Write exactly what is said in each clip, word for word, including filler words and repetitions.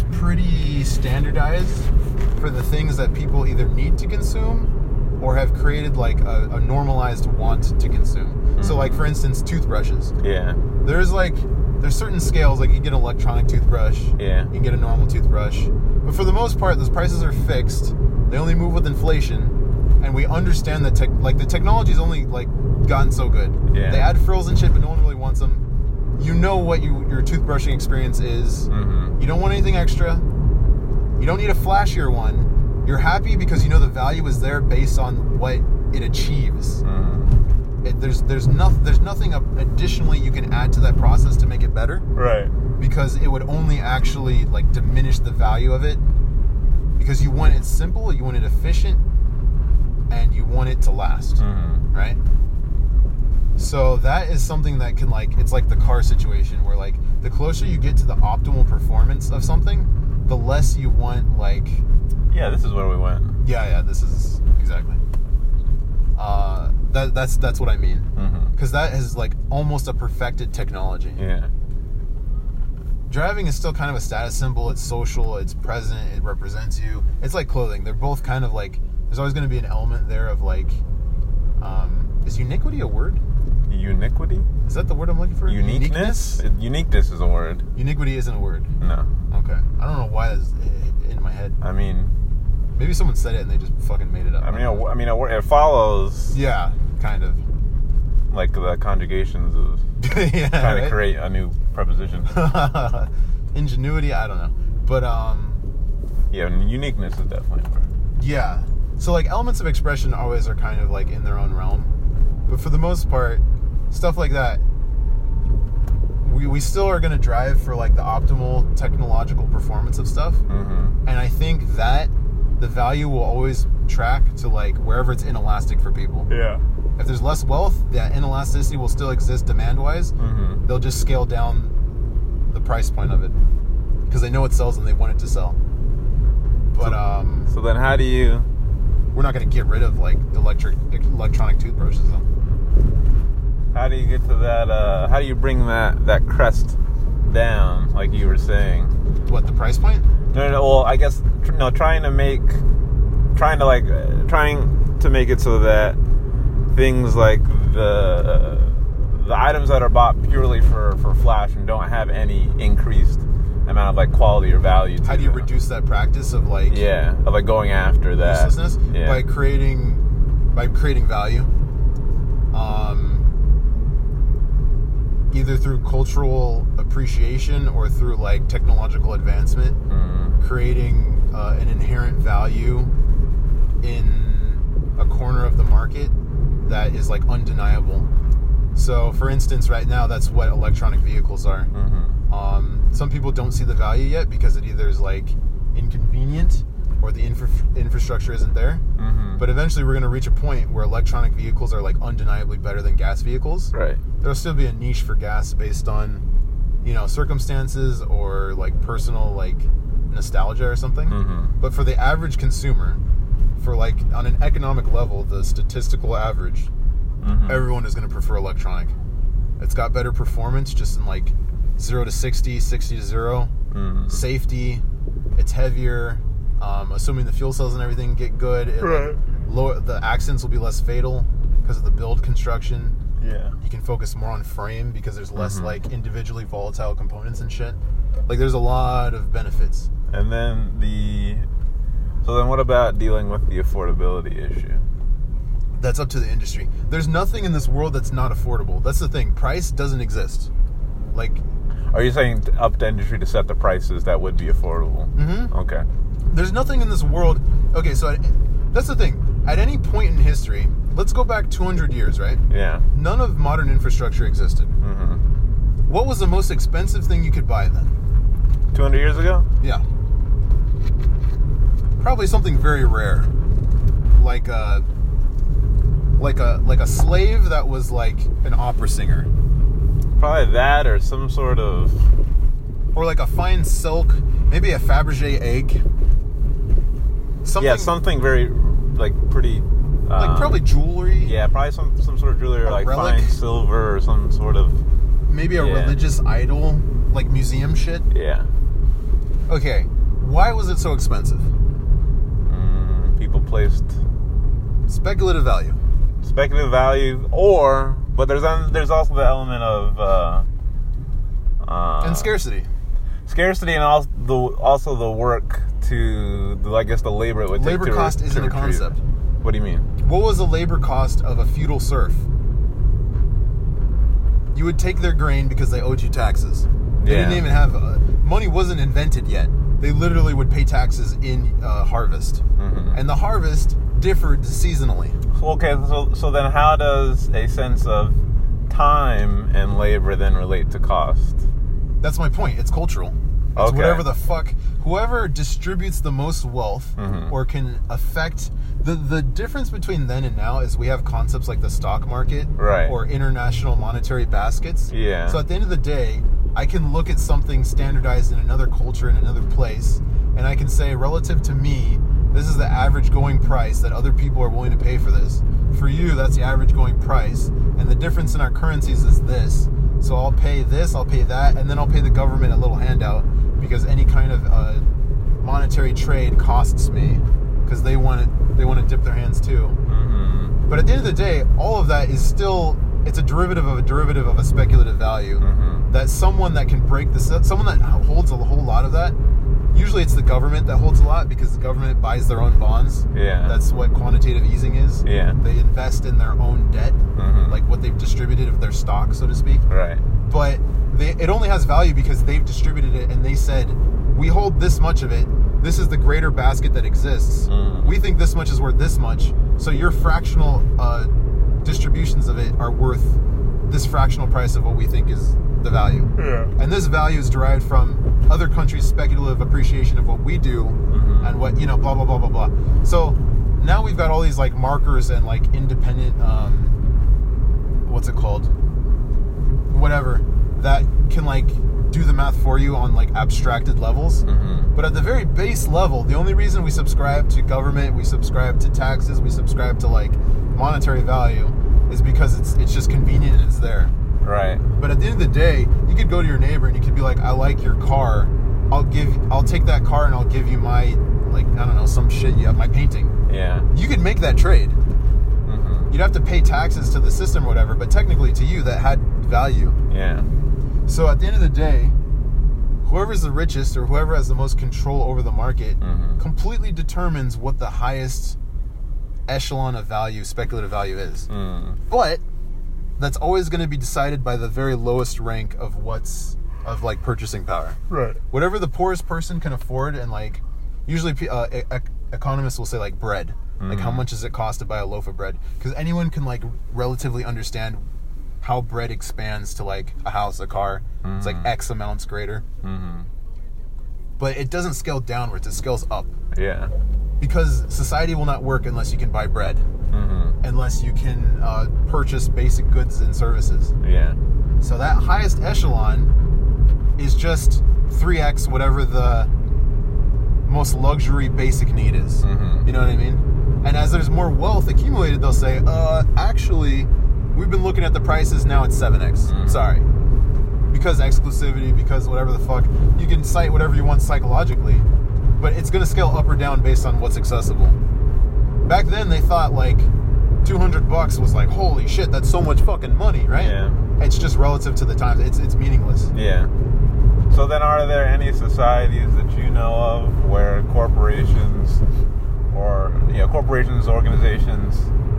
pretty standardized for the things that people either need to consume or have created like a, a normalized want to consume. Mm-hmm. So like for instance, toothbrushes. Yeah. There's like there's certain scales, like you get an electronic toothbrush. Yeah. You can get a normal toothbrush. But for the most part, those prices are fixed. They only move with inflation. And we understand that tech, like the technology's only like gotten so good. Yeah. They add frills and shit, but no one really wants them. You know what you, your toothbrushing experience is. Mm-hmm. You don't want anything extra. You don't need a flashier one. You're happy because you know the value is there based on what it achieves. Mm-hmm. It, there's there's nothing there's nothing additionally you can add to that process to make it better. Right. Because it would only actually like diminish the value of it. Because you want it simple, you want it efficient, and you want it to last. Mm-hmm. Right? So that is something that can like, it's like the car situation where like the closer you get to the optimal performance of something, the less you want like... Yeah, this is where we went. Yeah, yeah, this is, exactly. Uh, that that's that's what I mean. Because Mm-hmm. that is like almost a perfected technology. Yeah. Driving is still kind of a status symbol. It's social, it's present, it represents you. It's like clothing. They're both kind of like, there's always going to be an element there of like, um, is uniquity a word? Uniquity? Is that the word I'm looking for? Uniqueness? Uniqueness, Uniqueness is a word. Uniquity isn't a word. No. Okay. I don't know why that's in my head. I mean... Maybe someone said it and they just fucking made it up. I mean, I mean, it follows... Yeah, kind of. Like the conjugations of yeah, trying right? to create a new preposition. Ingenuity, I don't know. But, um... yeah, uniqueness is definitely a word. Yeah. So, like, elements of expression always are kind of, like, in their own realm. But for the most part, stuff like that, we, we still are going to drive for, like, the optimal technological performance of stuff. Mm-hmm. And I think that the value will always track to, like, wherever it's inelastic for people. Yeah. If there's less wealth, that inelasticity will still exist demand-wise. Mm-hmm. They'll just scale down the price point of it. Because they know it sells and they want it to sell. But, so, um... So then how do you... We're not going to get rid of, like, electric, electronic toothbrushes, though. How do you get to that, uh... How do you bring that, that crest down, like you were saying? What, the price point? No, no, no, well, I guess, no, trying to make... Trying to, like... Uh, trying to make it so that things like the... The items that are bought purely for, for flash and don't have any increased amount of like quality or value to How do you them. reduce that practice of like yeah of like going after that uselessness? Yeah. by creating by creating value, um either through cultural appreciation or through like technological advancement, mm. creating uh, an inherent value in a corner of the market that is like undeniable. So for instance, right now that's what electronic vehicles are. Mm-hmm. Um, some people don't see the value yet because it either is like inconvenient or the infra- infrastructure isn't there. Mm-hmm. But eventually we're going to reach a point where electronic vehicles are like undeniably better than gas vehicles. Right. There'll still be a niche for gas based on, you know, circumstances or like personal like nostalgia or something. Mm-hmm. But for the average consumer, for like on an economic level, the statistical average, mm-hmm. everyone is going to prefer electronic. It's got better performance just in like zero to sixty, sixty to zero. Mm-hmm. Safety. It's heavier. Um, assuming the fuel cells and everything get good. It, Right. like, lower, the accidents will be less fatal because of the build construction. Yeah. You can focus more on frame because there's less Mm-hmm. like individually volatile components and shit. Like there's a lot of benefits. And then the... So then what about dealing with the affordability issue? That's up to the industry. There's nothing in this world that's not affordable. That's the thing. Price doesn't exist. Like... Are you saying up to industry to set the prices that would be affordable? Mm-hmm. Okay. There's nothing in this world... Okay, so at, that's the thing. At any point in history, let's go back two hundred years, right? Yeah. None of modern infrastructure existed. Mm-hmm. What was the most expensive thing you could buy then? two hundred years ago? Yeah. Probably something very rare. Like a... Like a like a slave that was like an opera singer. Probably that or some sort of... Or like a fine silk, maybe a Fabergé egg. Something, yeah, something very, like, pretty... Um, like probably jewelry. Yeah, probably some, some sort of jewelry or A like relic. fine silver or some sort of... Maybe a yeah. religious idol, like museum shit. Yeah. Okay, Why was it so expensive? Mm, people placed speculative value. Speculative value, or but there's there's also the element of uh, uh, and scarcity. Scarcity, and also the also the work to the, I guess the labor it would labor take to cost re- isn't to a concept. It. What do you mean? What was the labor cost of a feudal serf? You would take their grain because they owed you taxes. They Yeah. didn't even have uh, money wasn't invented yet. They literally would pay taxes in uh, harvest, Mm-hmm. and the harvest differed seasonally. Okay, so so then how does a sense of time and labor then relate to cost? That's my point. It's cultural. It's Okay. whatever the fuck, whoever distributes the most wealth Mhm. or can affect the the difference between then and now is we have concepts like the stock market, Right. or international monetary baskets. Yeah. So at the end of the day, I can look at something standardized in another culture in another place, and I can say, relative to me, this is the average going price that other people are willing to pay for this. For you, that's the average going price, and the difference in our currencies is this. So I'll pay this, I'll pay that, and then I'll pay the government a little handout because any kind of uh, monetary trade costs me because they want it, they want to dip their hands too. Mm-hmm. But at the end of the day, all of that is still, it's a derivative of a derivative of a speculative value. Mm-hmm. That someone that can break this, someone that holds a whole lot of that, usually it's the government that holds a lot because the government buys their own bonds. Yeah. That's what quantitative easing is. Yeah. They invest in their own debt, Mhm. like what they've distributed of their stock, so to speak. Right. But they, it only has value because they've distributed it and they said, we hold this much of it. This is the greater basket that exists. Mm. We think this much is worth this much. So your fractional uh, distributions of it are worth this fractional price of what we think is the value. Yeah. And this value is derived from other countries' speculative appreciation of what we do Mhm. and what, you know, blah, blah, blah, blah, blah. So now we've got all these like markers and like independent, um, what's it called? Whatever, that can like do the math for you on like abstracted levels. Mm-hmm. But at the very base level, the only reason we subscribe to government, we subscribe to taxes, we subscribe to like monetary value is because it's it's just convenient and it's there. Right. But at the end of the day, you could go to your neighbor and you could be like, I like your car. I'll give I'll take that car and I'll give you my, like, I don't know, some shit, you have my painting. Yeah. You could make that trade. Mm-hmm. You'd have to pay taxes to the system or whatever, but technically to you that had value. Yeah. So at the end of the day, whoever's the richest or whoever has the most control over the market Mhm. completely determines what the highest echelon of value, speculative value is. Mm. But that's always going to be decided by the very lowest rank of what's of like purchasing power. Right. Whatever the poorest person can afford, and like usually uh, e- economists will say like bread, like how Mhm. much does it cost to buy a loaf of bread? Because anyone can like relatively understand how bread expands to like a house, a car. It's like Mhm. X amounts greater, Mm-hmm. but it doesn't scale downwards; it scales up. Yeah. Because society will not work unless you can buy bread, Mm-hmm. unless you can uh, purchase basic goods and services. Yeah. So that highest echelon is just three X whatever the most luxury basic need is. Mhm. You know what I mean? And as there's more wealth accumulated, they'll say, uh, actually, we've been looking at the prices, now it's seven X. Mhm. Sorry. Because exclusivity, because whatever the fuck. You can cite whatever you want psychologically, but it's going to scale up or down based on what's accessible. Back then, they thought like two hundred bucks was like, holy shit, that's so much fucking money, right? Yeah. It's just relative to the times. It's it's meaningless. Yeah. So then, are there any societies that you know of where corporations or yeah, corporations, organizations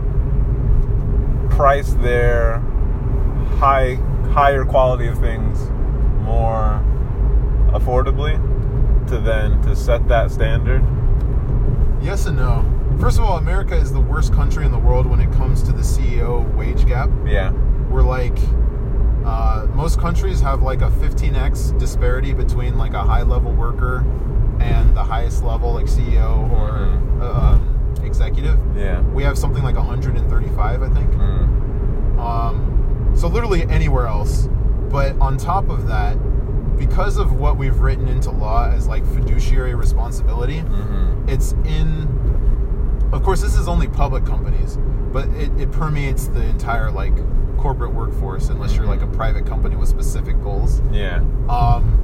price their high higher quality of things more affordably to then to set that standard? Yes and no. First of all, America is the worst country in the world when it comes to the C E O wage gap. Yeah. We're like, uh, most countries have like a fifteen X disparity between like a high level worker and the highest level, like C E O or Mhm. uh, um, executive. Yeah. We have something like one hundred thirty-five, I think. Mm. Um, so literally anywhere else. But on top of that, because of what we've written into law as like fiduciary responsibility, Mm-hmm. it's in, of course this is only public companies, but it, it permeates the entire like corporate workforce unless you're like a private company with specific goals. Yeah. Um,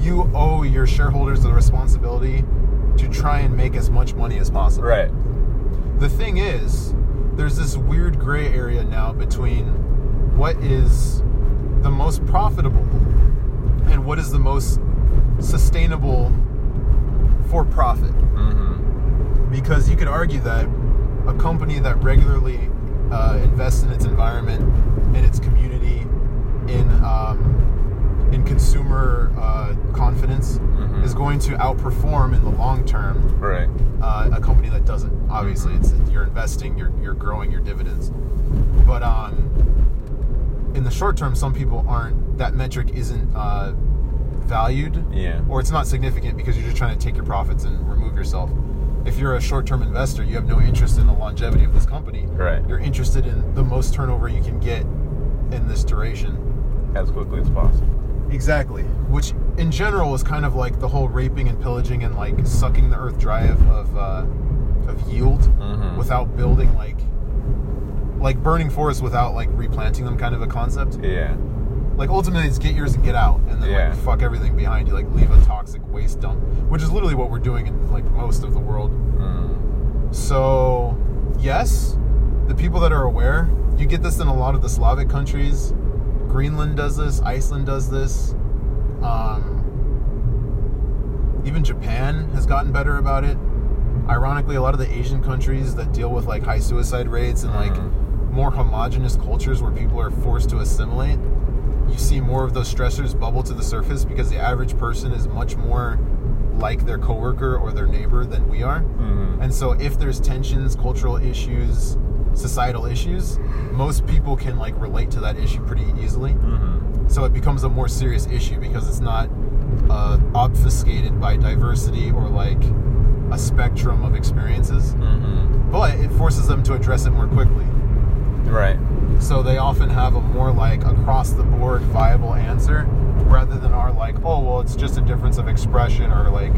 you owe your shareholders the responsibility to try and make as much money as possible. Right. The thing is, there's this weird gray area now between what is the most profitable and what is the most sustainable for profit. Mm-hmm. Because you could argue that a company that regularly uh, invests in its environment, in its community, in um, in consumer uh, confidence, mm-hmm. is going to outperform in the long term. Right. Uh, a company that doesn't. Obviously, mm-hmm. it's you're investing, you're you're growing your dividends. But um, in the short term, some people aren't. That metric isn't uh, valued. Yeah. Or it's not significant because you're just trying to take your profits and remove yourself. If you're a short-term investor, you have no interest in the longevity of this company. Right. You're interested in the most turnover you can get in this duration. As quickly as possible. Exactly. Which, in general, is kind of like the whole raping and pillaging and, like, sucking the earth dry of of, uh, of yield mm-hmm. without building, like, like burning forests without, like, replanting them kind of a concept. Yeah. Like, ultimately, it's get yours and get out, and then yeah. like fuck everything behind you, like leave a toxic waste dump, which is literally what we're doing in like most of the world. Mm. So, yes, the people that are aware, you get this in a lot of the Slavic countries. Greenland does this, Iceland does this. Um, even Japan has gotten better about it. Ironically, a lot of the Asian countries that deal with like high suicide rates and like mm. more homogenous cultures where people are forced to assimilate, you see more of those stressors bubble to the surface because the average person is much more like their coworker or their neighbor than we are. Mm-hmm. And so if there's tensions, cultural issues, societal issues, most people can like relate to that issue pretty easily. Mm-hmm. So it becomes a more serious issue because it's not uh, obfuscated by diversity or like a spectrum of experiences. Mm-hmm. But it forces them to address it more quickly. Right. So they often have a more like across the board viable answer rather than our like, oh, well, it's just a difference of expression or like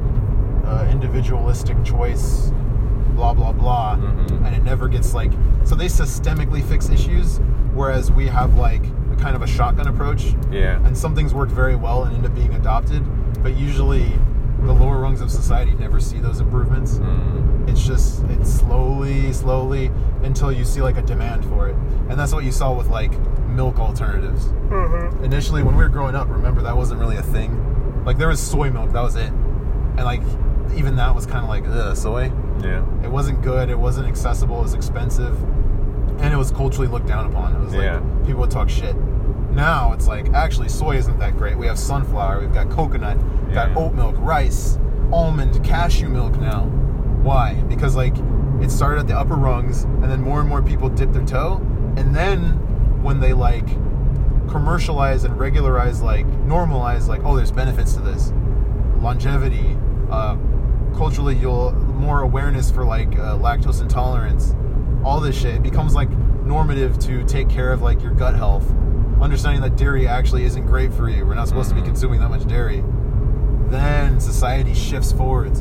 uh, individualistic choice, blah, blah, blah. Mm-hmm. And it never gets like, so they systemically fix issues, whereas we have like a kind of a shotgun approach. Yeah. And some things work very well and end up being adopted, but usually the lower rungs of society never see those improvements. Mm. It's just, it's slowly, slowly until you see like a demand for it. And that's what you saw with like milk alternatives. Mm-hmm. Initially, when we were growing up, remember, that wasn't really a thing. Like there was soy milk, that was it. And like, even that was kind of like, ugh, soy? Yeah. It wasn't good, it wasn't accessible, it was expensive. And it was culturally looked down upon. It was like, yeah. people would talk shit. Now it's like, actually, soy isn't that great. We have sunflower, we've got coconut, we've yeah. got oat milk, rice, almond, cashew milk now. Why? Because like it started at the upper rungs, and then more and more people dip their toe, and then when they like commercialize and regularize, like normalize, like, oh, there's benefits to this, longevity, uh, culturally, you'll more awareness for like uh, lactose intolerance, all this shit, it becomes like normative to take care of like your gut health. Understanding that dairy actually isn't great for you. We're not supposed mm-hmm. to be consuming that much dairy. Then society shifts forwards.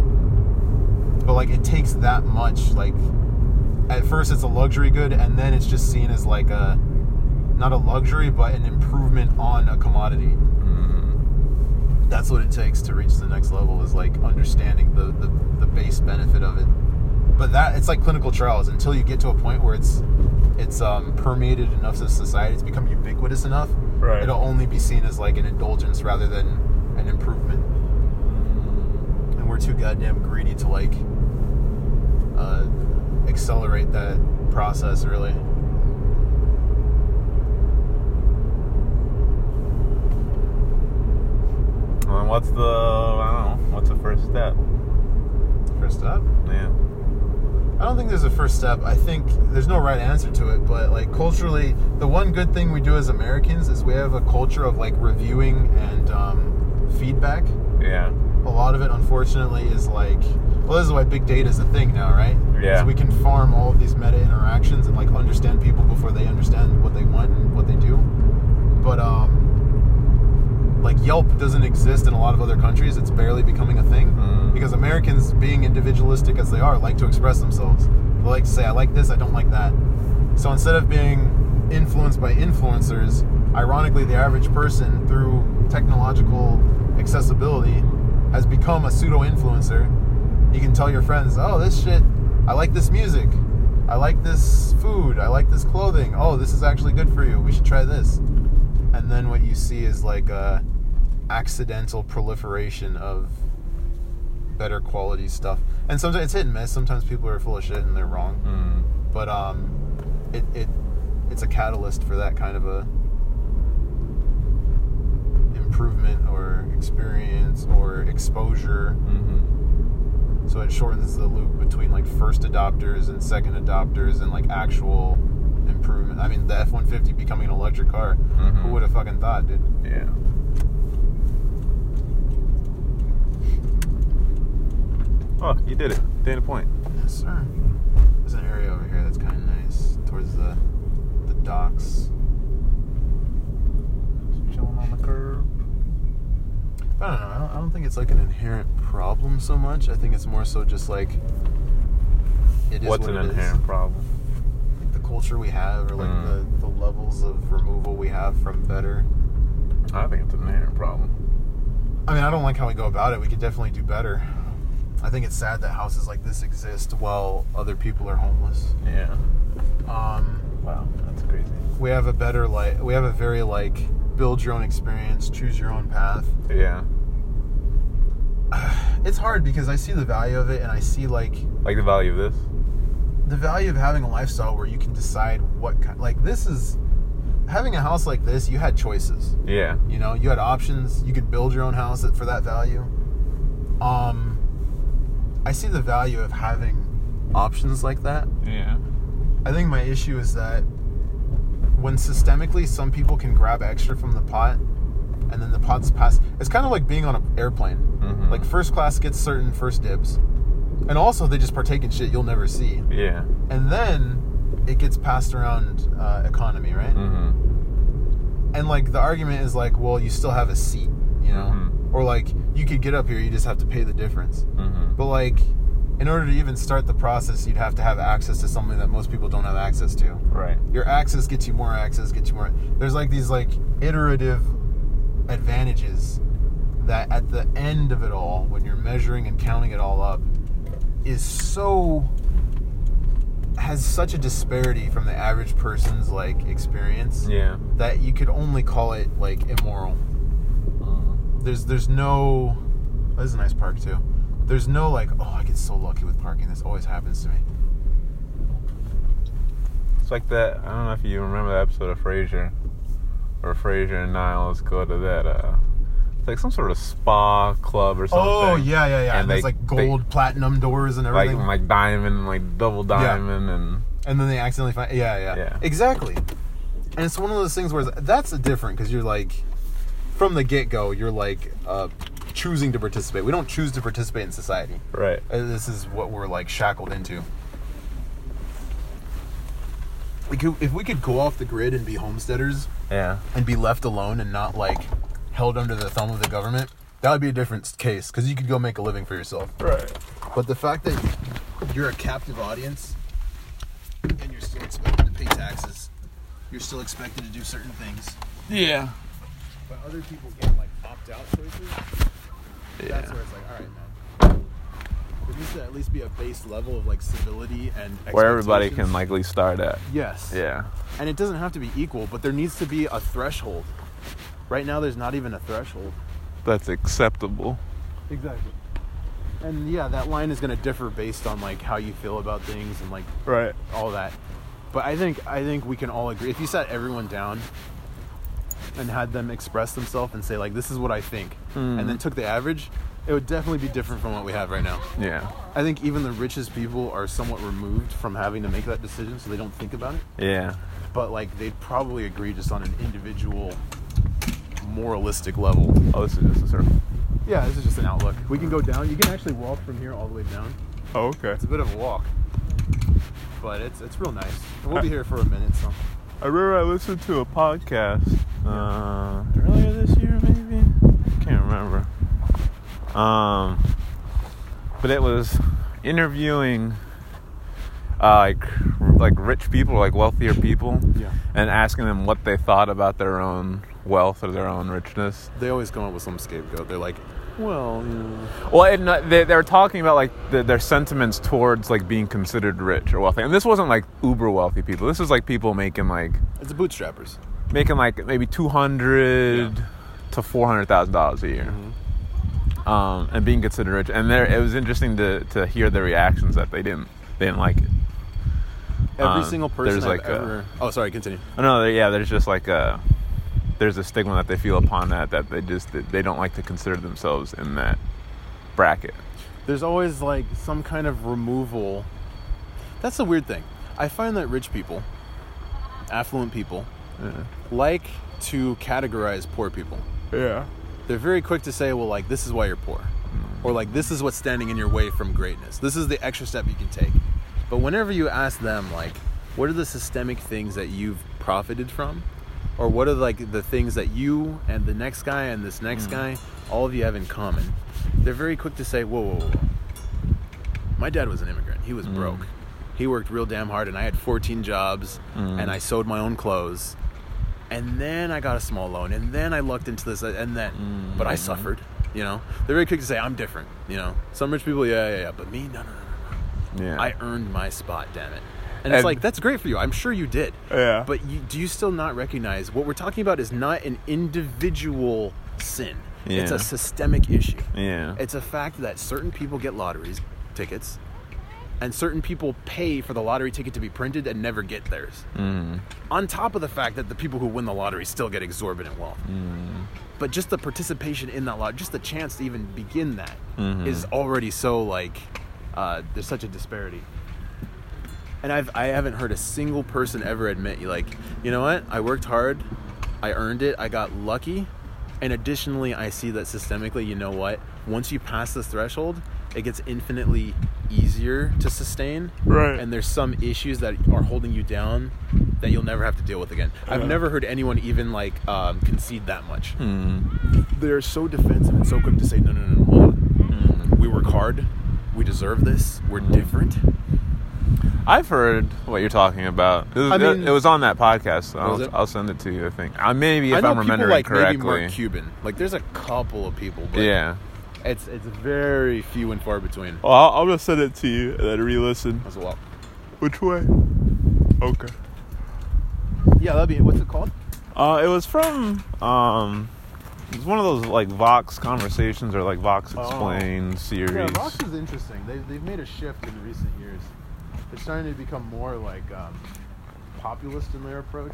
But like it takes that much. Like at first it's a luxury good, and then it's just seen as like a not a luxury, but an improvement on a commodity. Mm-hmm. That's what it takes to reach the next level, is like understanding the, the, the base benefit of it. But that it's like clinical trials. Until you get to a point where it's it's um, permeated enough to society, it's become ubiquitous enough, right. It'll only be seen as like an indulgence rather than an improvement. And we're too goddamn greedy to like uh, accelerate that process, really. And what's the, I don't know, what's the first step? First step? Yeah. I don't think there's a first step. I think there's no right answer to it, but like culturally, the one good thing we do as Americans is we have a culture of like reviewing and um, feedback. Yeah. A lot of it, unfortunately, is like, well, this is why big data is a thing now, right? Yeah. So we can farm all of these meta interactions and like understand people before they understand what they want and what they do. But um, like Yelp doesn't exist in a lot of other countries. It's barely becoming a thing mm. because Americans, being individualistic as they are, like to express themselves. They like to say, I like this, I don't like that. So instead of being influenced by influencers, ironically, the average person, through technological accessibility has become a pseudo-influencer. You can tell your friends, oh, this shit, I like this music. I like this food. I like this clothing. Oh, this is actually good for you. We should try this. And then what you see is like a accidental proliferation of better quality stuff. And sometimes it's hit and miss. Sometimes people are full of shit and they're wrong. Mm. But um, it, it it's a catalyst for that kind of a improvement or experience or exposure. Mm-hmm. So it shortens the loop between like first adopters and second adopters and like actual improvement. I mean, the F one fifty becoming an electric car. Mm-hmm. Who would have fucking thought, dude? Yeah. Oh, you did it. Data point. Yes, sir. There's an area over here that's kind of nice towards the the docks. Just chilling on the curb. I don't know. I don't, I don't think it's like an inherent problem so much. I think it's more so just like it is. What's what an it inherent is. problem? The culture we have, or like Mm. the, the levels of removal we have from better. I think it's an inherent problem. I mean, I don't like how we go about it. We could definitely do better. I think it's sad that houses like this exist while other people are homeless. Yeah. Um, Wow, that's crazy. we have a better like we have a very like build your own experience, choose your own path. Yeah. It's hard because I see the value of it, and I see like Like the value of this? the value of having a lifestyle where you can decide what kind. Like this is having a house like this. You had choices. Yeah. You know, you had options. You could build your own house for that value. Um, I see the value of having options like that. Yeah. I think my issue is that when systemically some people can grab extra from the pot, and then the pot's passed. It's kind of like being on an airplane. Mm-hmm. Like first class gets certain first dibs, and also they just partake in shit you'll never see. Yeah. And then it gets passed around uh, economy, right? Mm-hmm. And like the argument is like, well, you still have a seat, you know, Mhm. or like you could get up here, you just have to pay the difference. Mm-hmm. But like, in order to even start the process, you'd have to have access to something that most people don't have access to. Right. Your access gets you more access, gets you more. There's like these like iterative advantages that at the end of it all, when you're measuring and counting it all up, is so has such a disparity from the average person's like experience. Yeah. That you could only call it like immoral. Mm. There's there's no. Oh, this is a nice park too. There's no like, oh, I get so lucky with parking. This always happens to me. It's like that. I don't know if you remember that episode of Frasier, where Frasier and Niles go to that. Uh, it's like some sort of spa club or something. Oh yeah, yeah, yeah. And, And there's they- like gold, they- platinum doors and Like everything. like diamond, like double diamond, and and then they accidentally find. Yeah, yeah, Yeah. exactly. And it's one of those things where that's different because you're like, from the get go, you're like uh, choosing to participate. We don't choose to participate in society. right. Uh, This is what we're like shackled into. We could, if we could go off the grid and be homesteaders Yeah. and be left alone and not like held under the thumb of the government, that would be a different case because you could go make a living for yourself. Right. But the fact that you're a captive audience and you're still expected to pay taxes, you're still expected to do certain things, Yeah. but other people get like opt-out choices. Yeah. That's where it's like, all right, man. There needs to at least be a base level of like civility and Where everybody expectations. can likely start at. Yes. Yeah. And it doesn't have to be equal, but there needs to be a threshold. Right now, there's not even a threshold. That's acceptable. Exactly. And yeah, that line is going to differ based on like how you feel about things and like Right. all that. But I think I think we can all agree. If you sat everyone down and had them express themselves and say like, "This is what I think," Mm. and then took the average, it would definitely be different from what we have right now. Yeah. I think even the richest people are somewhat removed from having to make that decision, so they don't think about it. Yeah. But like, they'd probably agree just on an individual, moralistic level. Oh, this is just a circle. Yeah, this is just an outlook. We can go down. You can actually walk from here all the way down. Oh, okay. It's a bit of a walk, but it's it's real nice. And we'll be here for a minute, so. I remember I listened to a podcast uh, earlier this year, maybe. I can't remember. Um, but it was interviewing uh, like like rich people, like wealthier people, Yeah. and asking them what they thought about their own wealth or their own richness. They always come up with some scapegoat. They're like, well, you know. Well, and uh, they, they're talking about like the, their sentiments towards like being considered rich or wealthy, and this wasn't like uber wealthy people. This was like people making like It's the bootstrappers. making like maybe two hundred Yeah. to four hundred thousand dollars a year, Mm-hmm. um, and being considered rich. And there, it was interesting to to hear their reactions that they didn't they didn't like it. Every Um, single person there's I've like a- ever... Oh, sorry, continue. I know, there- yeah. There's just like a there's a stigma that they feel upon that that they just that they don't like to consider themselves in that bracket. There's always like some kind of removal. That's the weird thing. I find that rich people, affluent people, Yeah. like to categorize poor people. Yeah. They're very quick to say, well, like, this is why you're poor. Or like, this is what's standing in your way from greatness. This is the extra step you can take. But whenever you ask them, like, what are the systemic things that you've profited from? Or what are like the things that you and the next guy and this next Mm. guy, all of you have in common? They're very quick to say, whoa, whoa, whoa. My dad was an immigrant. He was Mm. broke. He worked real damn hard, and I had fourteen jobs, Mm. and I sewed my own clothes. And then I got a small loan, and then I lucked into this, and then, Mm. but I suffered, you know? They're very quick to say, I'm different, you know? Some rich people, yeah, yeah, yeah, but me, no, no, no, no. Yeah. I earned my spot, damn it. And it's And- like, that's great for you. I'm sure you did. Yeah. But you, do you still not recognize what we're talking about is not an individual sin. It's Yeah. a systemic issue. Yeah. It's a fact that certain people get lottery tickets, and certain people pay for the lottery ticket to be printed and never get theirs. Mm. On top of the fact that the people who win the lottery still get exorbitant wealth. Mm. But just the participation in that lottery, just the chance to even begin that, Mhm. is already so like, uh, there's such a disparity. And I've, I haven't heard a single person ever admit, like, you know what, I worked hard, I earned it, I got lucky, and additionally, I see that systemically, you know what, once you pass this threshold, it gets infinitely easier to sustain. Right. And there's some issues that are holding you down that you'll never have to deal with again. I've Yeah. never heard anyone even like um, concede that much. Mm. They're so defensive and so quick to say, no, no, no, no, hold on. Mm. We work hard. We deserve this. We're different. I've heard what you're talking about. It was, I mean- it was on that podcast. So Was I'll, it? I'll send it to you. I think. Uh, maybe I if know I'm people remembering like maybe correctly. Mark Cuban. Like there's a couple of people, but Yeah. it's it's very few and far between. Well, I'll, I'm gonna send it to you and then re-listen. That's a lot. Which way? Okay. Yeah, that'd be, what's it called? Uh, it was from um, it was one of those like Vox conversations or like Vox Oh. Explained series. Yeah, Vox is interesting. They, they've made a shift in recent years. They're starting to become more like um, populist in their approach.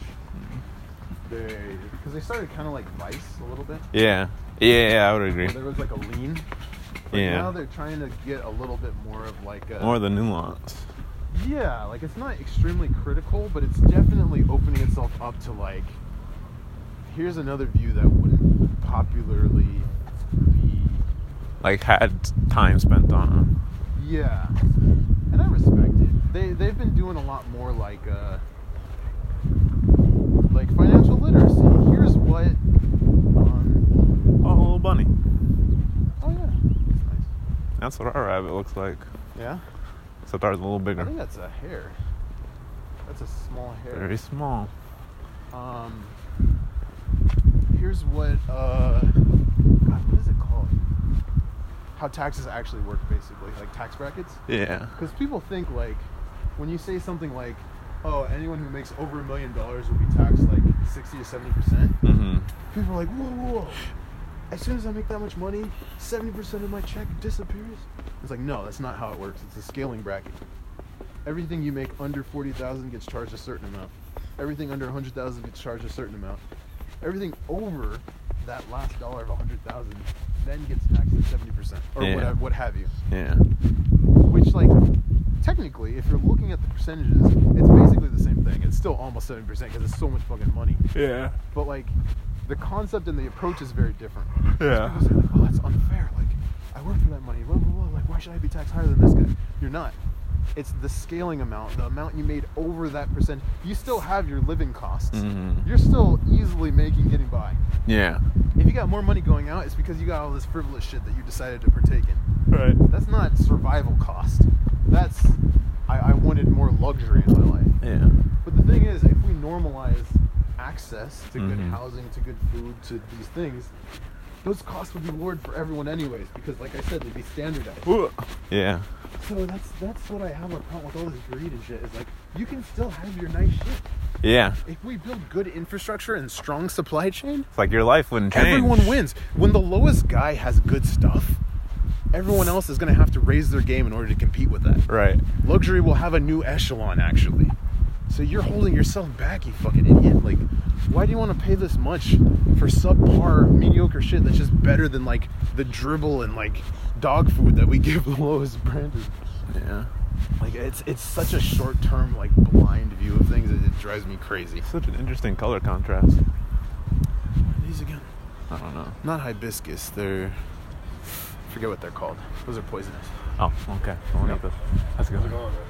They because they started kind of like Vice a little bit. Yeah. Yeah, yeah, I would agree. Where there was like a lean. But Yeah. now they're trying to get a little bit more of like a... More the nuance. Yeah, like it's not extremely critical, but it's definitely opening itself up to like, here's another view that wouldn't popularly be... Like had time spent on Yeah. And I respect it. They, they've been doing a lot more like, uh, like financial literacy. Here's what... Um, it. Oh, a little bunny. oh yeah, that's nice. That's what our rabbit looks like. Yeah? Except ours is a little I bigger. think that's a hair. That's a small hair. Very small. Um, here's what, uh, God, what is it called? How taxes actually work, basically, like tax brackets. Yeah. Because people think, like, when you say something like, oh, anyone who makes over a million dollars will be taxed, like, sixty to seventy percent, Mm-hmm. people are like, whoa, whoa, whoa. As soon as I make that much money, seventy percent of my check disappears. It's like, no, that's not how it works. It's a scaling bracket. Everything you make under forty thousand gets charged a certain amount. Everything under one hundred thousand gets charged a certain amount. Everything over that last dollar of one hundred thousand then gets taxed at seventy percent or Yeah. whatever, what have you. Yeah. Which, like, technically, if you're looking at the percentages, it's basically the same thing. It's still almost seventy percent because it's so much fucking money. Yeah. But, like, the concept and the approach is very different. Yeah. People say, like, oh, that's unfair. Like, I work for that money. Blah, blah, blah. Like, why should I be taxed higher than this guy? You're not. It's the scaling amount, the amount you made over that percent. You still have your living costs. Mhm. You're still easily making, getting by. Yeah. If you got more money going out, it's because you got all this frivolous shit that you decided to partake in. Right. That's not survival cost. That's, I, I wanted more luxury in my life. Yeah. But the thing is, if we normalize access to good Mhm. housing, to good food, to these things, those costs would be lowered for everyone anyways, because like I said, they'd be standardized. Yeah. So that's that's what I have a problem with all this greed and shit, is like, you can still have your nice shit. Yeah. If we build good infrastructure and strong supply chain, It's like your life wouldn't change. everyone wins. When the lowest guy has good stuff, everyone else is going to have to raise their game in order to compete with that. Right. Luxury will have a new echelon, actually. So you're holding yourself back, you fucking idiot. Like, why do you want to pay this much for subpar, mediocre shit that's just better than, like, the dribble and, like, dog food that we give the lowest branded? Yeah. Like, it's it's such a short-term, like, blind view of things that it drives me crazy. Such an interesting color contrast. These again. I don't know. Not hibiscus, they're... I forget what they're called. Those are poisonous. Oh, okay. I'll Yep. eat this. That's good.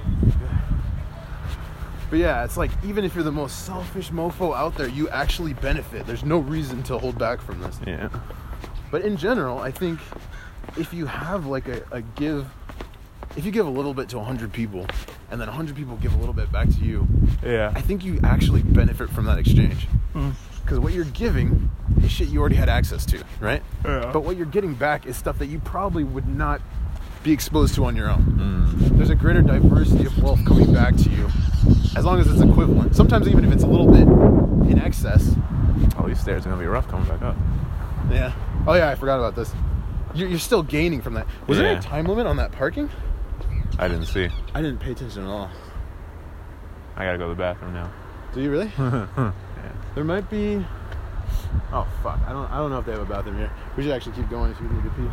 But yeah, it's like, even if you're the most selfish mofo out there, you actually benefit. There's no reason to hold back from this. Yeah. But in general, I think if you have like a, a give, if you give a little bit to one hundred people, and then one hundred people give a little bit back to you, Yeah. I think you actually benefit from that exchange. Mm. Because what you're giving is shit you already had access to, right? Yeah. But what you're getting back is stuff that you probably would not be exposed to on your own. Mm. There's a greater diversity of wealth coming back to you, as long as it's equivalent. Sometimes even if it's a little bit in excess. Oh, these stairs are gonna be rough coming back up. Yeah. Oh yeah, I forgot about this. You're, you're still gaining from that. Was there Yeah. a time limit on that parking? I didn't see. I didn't pay attention at all. I gotta go to the bathroom now. Do you really? Yeah. There might be. Oh fuck! I don't. I don't know if they have a bathroom here. We should actually keep going if you need to pee.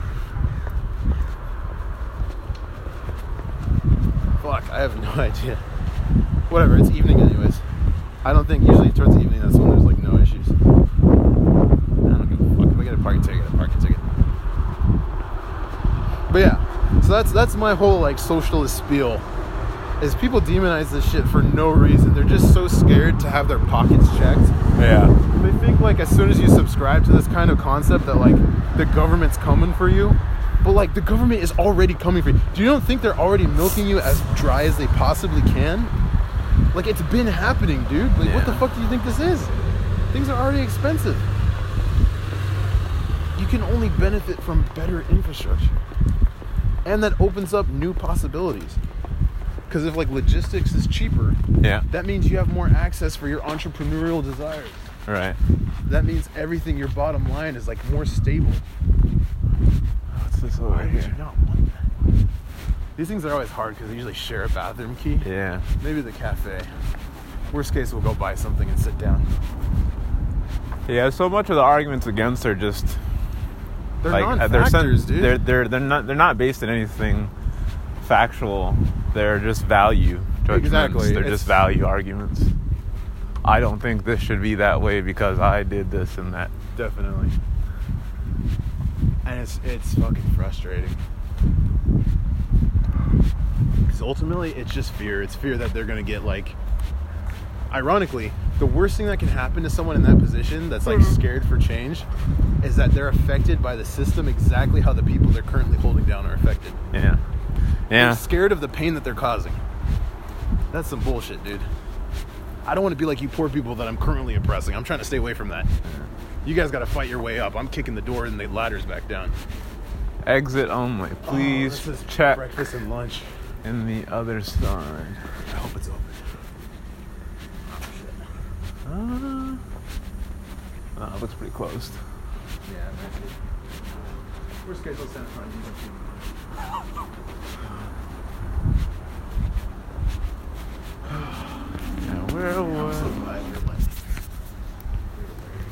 Fuck! I have no idea. Whatever. It's evening anyways. I don't think usually towards the evening that's when there's like no issues. I don't give a fuck. If I get a parking ticket, I get a parking ticket. But yeah. So that's that's my whole like socialist spiel. Is people demonize this shit for no reason. They're just so scared to have their pockets checked. Yeah. They think like as soon as you subscribe to this kind of concept that like the government's coming for you, but like the government is already coming for you. Do you don't think they're already milking you as dry as they possibly can? Like, it's been happening, dude. Like, what the Yeah. fuck do you think this is? Things are already expensive. You can only benefit from better infrastructure, and that opens up new possibilities. Because if like logistics is cheaper, Yeah. that means you have more access for your entrepreneurial desires. Right. That means everything, your bottom line is like more stable. What's this over Why would you here? not want that? These things are always hard because they usually share a bathroom key. Yeah. Maybe the cafe. Worst case, we'll go buy something and sit down. Yeah. So much of the arguments against are just They're like uh, non-factors, they're some, dude. They're they're they're not they're not based in anything factual. They're just value judgments. Exactly. They're It's- just value arguments. I don't think this should be that way because I did this and that. Definitely. And it's it's fucking frustrating. Because ultimately, it's just fear. It's fear that they're gonna get like. Ironically, the worst thing that can happen to someone in that position that's like scared for change is that they're affected by the system exactly how the people they're currently holding down are affected. Yeah. Yeah. They're scared of the pain that they're causing. That's some bullshit, dude. I don't want to be like you poor people that I'm currently oppressing. I'm trying to stay away from that. You guys got to fight your way up. I'm kicking the door and the ladder's back down. Exit only. Please Oh, this is check breakfast and lunch. in the other side. I hope it's open. Uh, oh, it looks pretty closed. Yeah, maybe. Worst case, I'll stand in front of you.